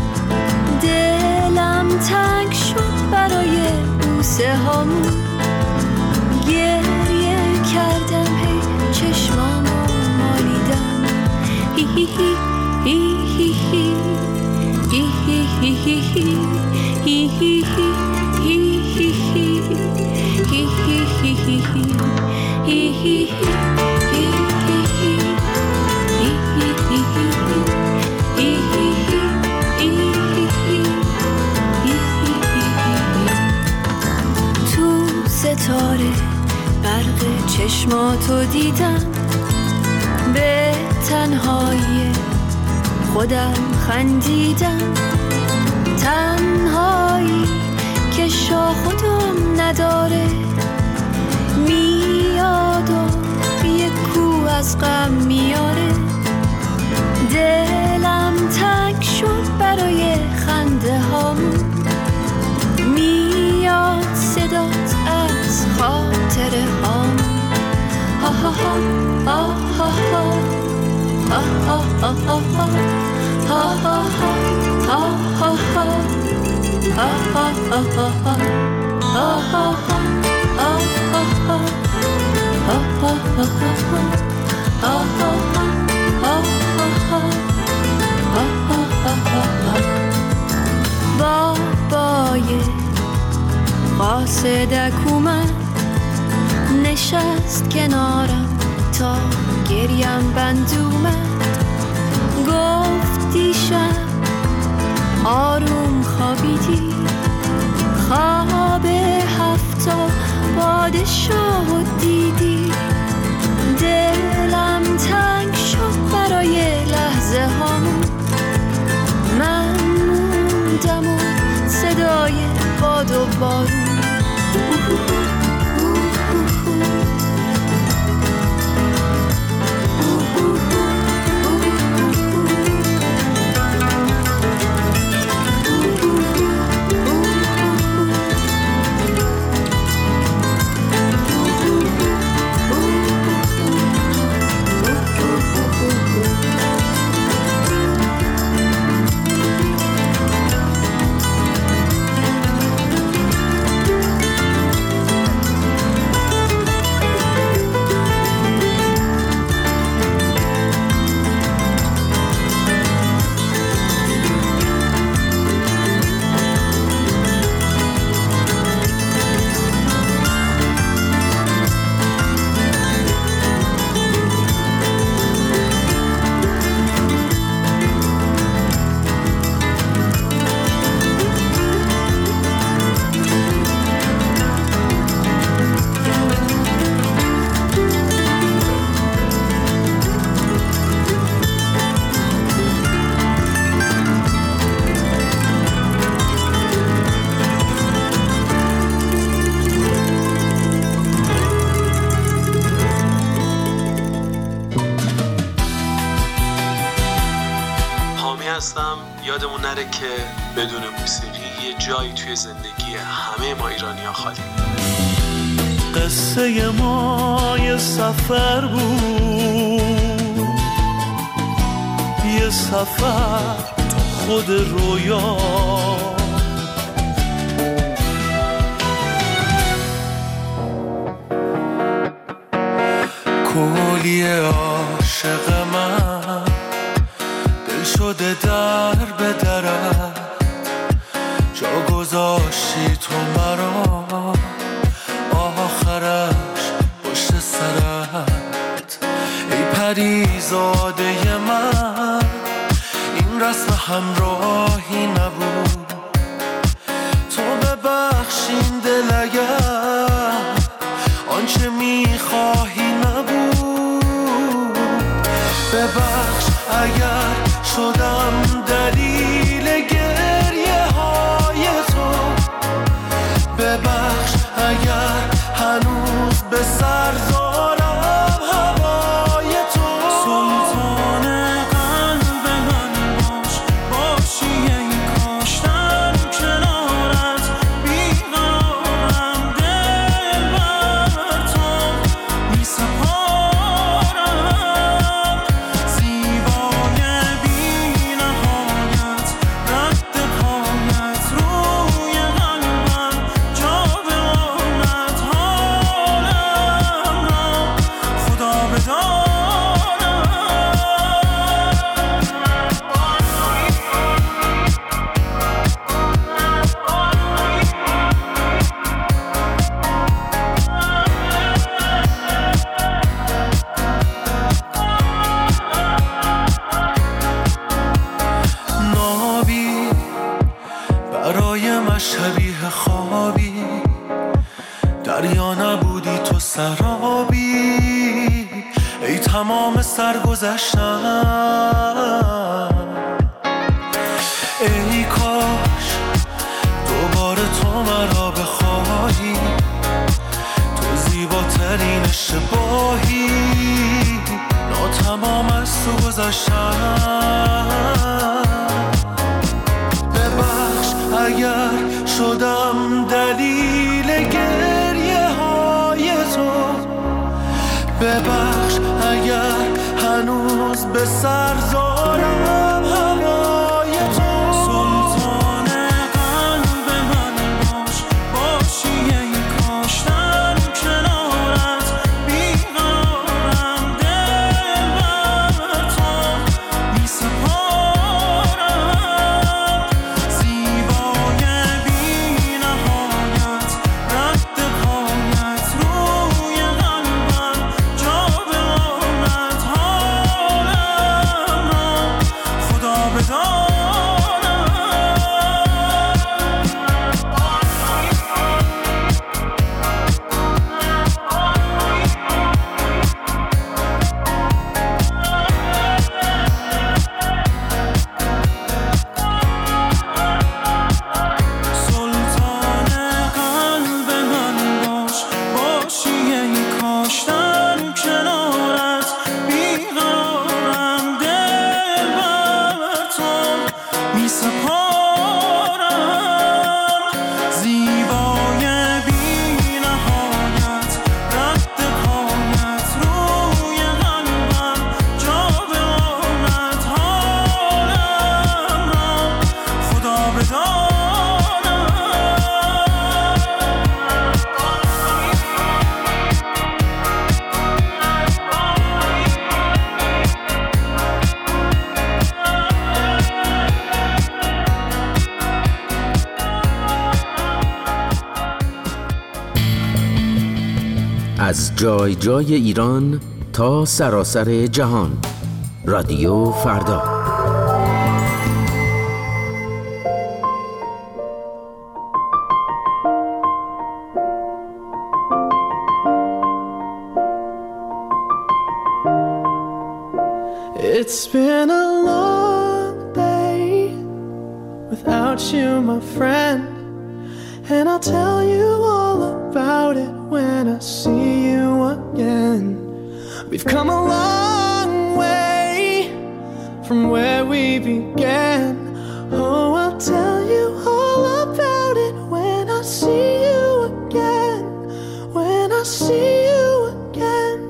دلم تنگ شد برای بوسه هامون، گریه کردم هی چشمامو مالیدم. هی هی هی هی هی هی هی هی هی هی هی تو ستاره برق چشماتو دیدم، به تنهایی خودم خندیدم، تنهایی که شاه خودم نداره، میاد و یه کو از غم میاره. دلم تنگ شد برای خنده هامون، میاد صدات از خاطره هامون. ها ها ها ها ها ها ها ها ها ها ها بابای قاصدک اومد، نشست کنارم تا گریم بند اومد، گفت دیشب آروم خوابیدی، خواب هفتا پادشاه دیدی. دلم تنگ شد برای لحظه هامون، من موندم و صدای باد و بارون. نره که بدون موسیقی یه جایی توی زندگی همه ما ایرانی‌ها خالی. قصه ما یه سفر بود، یه سفر تو خود رویا، کلی عاشق من دل شده در به درت، جا گذاشتی تو مرا آخرش پشت سرت. ای پریزاده من این رسم همراهی نبود، تو ببخشین دل اگر آنچه میخواهی نبود. ببخش اگر شدم دلیل گریه های تو، ببخش اگر هنوز به سر دارم هوای تو. سلطان قلب من باش، باشی ای کاشتن کنارت، بیقرارم دل بر تو می سپارم. زیبای بی نهایت رد پایت روی قلبم، جا بماند حالم را خدا بداند. نابی برای من شبیه خوابی، دریا نبودی تو سرابی. ای تمام سرگذشتم، ای کاش دوباره تو مرا بخواهی، تو زیباترین اشتباهی، ناتمام از تو گذشتم. ببخش اگر شدم دلیل گریه های تو، ببخش اگر هنوز به سر دارم هوای تو. سلطان قلب من باش، باشی ای کاشتن کنارت، بیقرارم دل بر تو می سپارم. زیبای بی نهایت رد پایت روی قلبم، جا بماند حالم را خدا بداند. سلطان قلب من باش، باشی ای کاشتن کنارت، بیقرارم دل بر تو می سپارم. زیبای بی نهایت رد پایت روی قلبم، جا بماند حالم را خدا بداند. از جای جای ایران تا سراسر جهان، رادیو فردا. It's been a long day without you, my friend, and I'll tell you all about it when I see you again. We've come a long way from where we began. Oh, I'll tell you all about it when I see you again. When I see you again.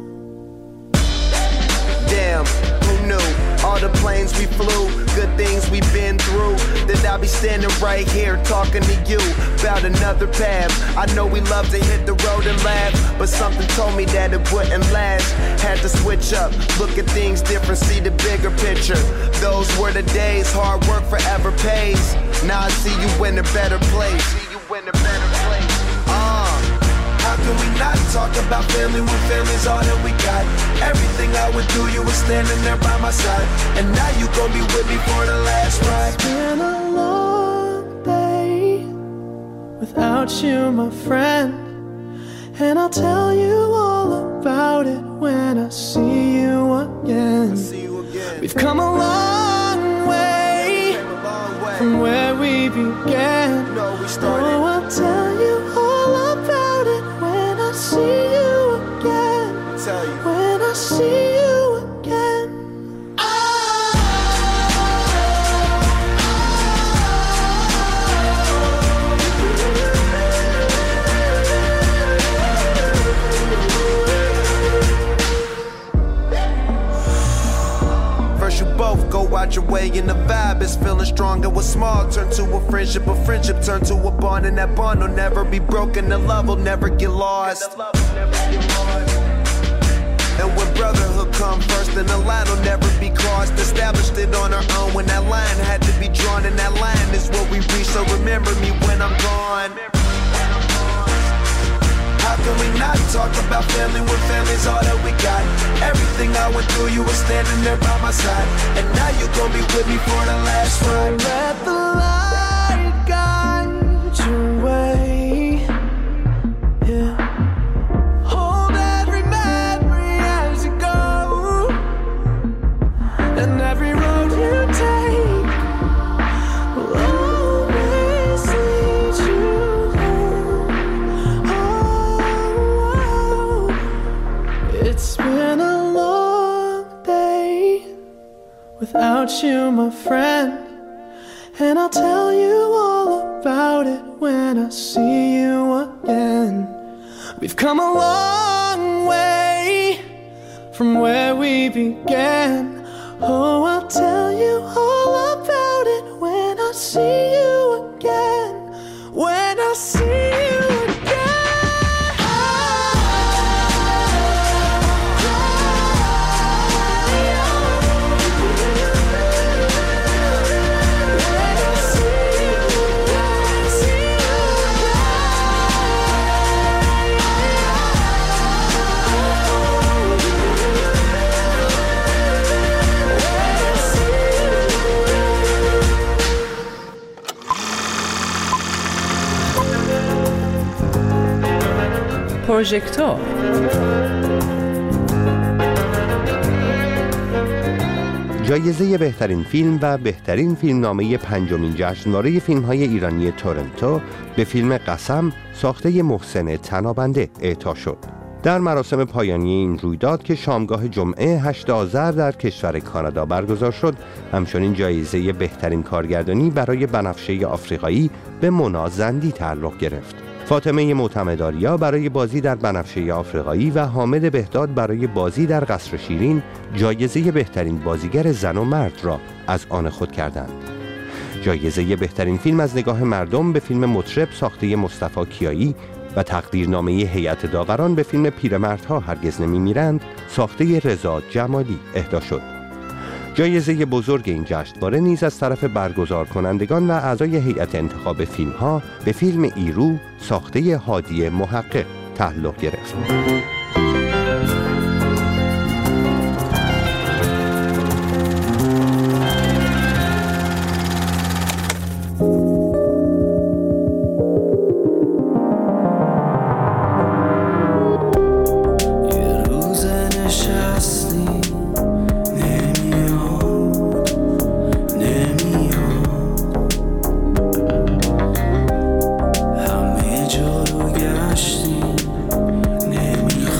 Damn, who knew? All the planes we flew, good things we've been through, that I'll be standing right here talking to you about another path. I know we love to hit the road and laugh, but something told me that it wouldn't last. Had to switch up, look at things different, see the bigger picture. Those were the days, hard work forever pays. Now I see you in a better place. See you in a better place. Uh, how can we not talk about family when family's all that we got? Everything I would do, you were standing there by my side, and now you gon' be with me for the last ride. It's been a long day without you, my friend, and I'll tell you all about it when I see you again. See you again. We've come a long way, a long way. from where we began. No, we started. Oh, I'll tell you all about it when I see you again. Tell you. When I see you again. First you both go out your way and the vibe is feeling strong, and what's small turn to a friendship, a friendship turn to a bond, and that bond will never be broken, the love will never get lost. And when brotherhood come first, then the line will never be crossed. Established it on our own when that line had to be drawn, and that line is what we reach, so remember me when I'm gone. How can we not talk about family when family's all that we got? Everything I went through, you were standing there by my side, and now you gon' be with me for the last ride. Let the light guide your way. Yeah. Hold every memory as you go, and every road you take will always lead you home. Oh, it's been a long day without you, my friend, and I'll tell you all about it when I see you again. We've come a long way from where we began. Oh, I'll tell you all about it when I see you again. When I see you پروژکتور جایزه بهترین فیلم و بهترین فیلمنامه پنجمین جشنواره فیلم‌های ایرانی تورنتو به فیلم قسم ساخته محسن تنابنده اعطا شد. در مراسم پایانی این رویداد که شامگاه جمعه هشتم آذر در کشور کانادا برگزار شد، همچنین جایزه بهترین کارگردانی برای بنفشه آفریقایی به مونا زندی تعلق گرفت. فاطمه معتمدآریا برای بازی در بنفشه آفریقایی و حامد بهداد برای بازی در قصر شیرین جایزه بهترین بازیگر زن و مرد را از آن خود کردند. جایزه بهترین فیلم از نگاه مردم به فیلم مطرب ساخته مصطفی کیایی و تقدیرنامه هیئت داوران به فیلم پیرمردها هرگز نمی‌میرند ساخته رضا جمالی اهدا شد. جایزه بزرگ این جشنواره نیز از طرف برگزار کنندگان و اعضای هیئت انتخاب فیلم‌ها به فیلم ایرو ساخته هادی محقق تعلق گرفت. نمیخواد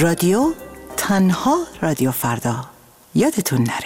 رادیو تنها رادیو فردا. یادتون نره.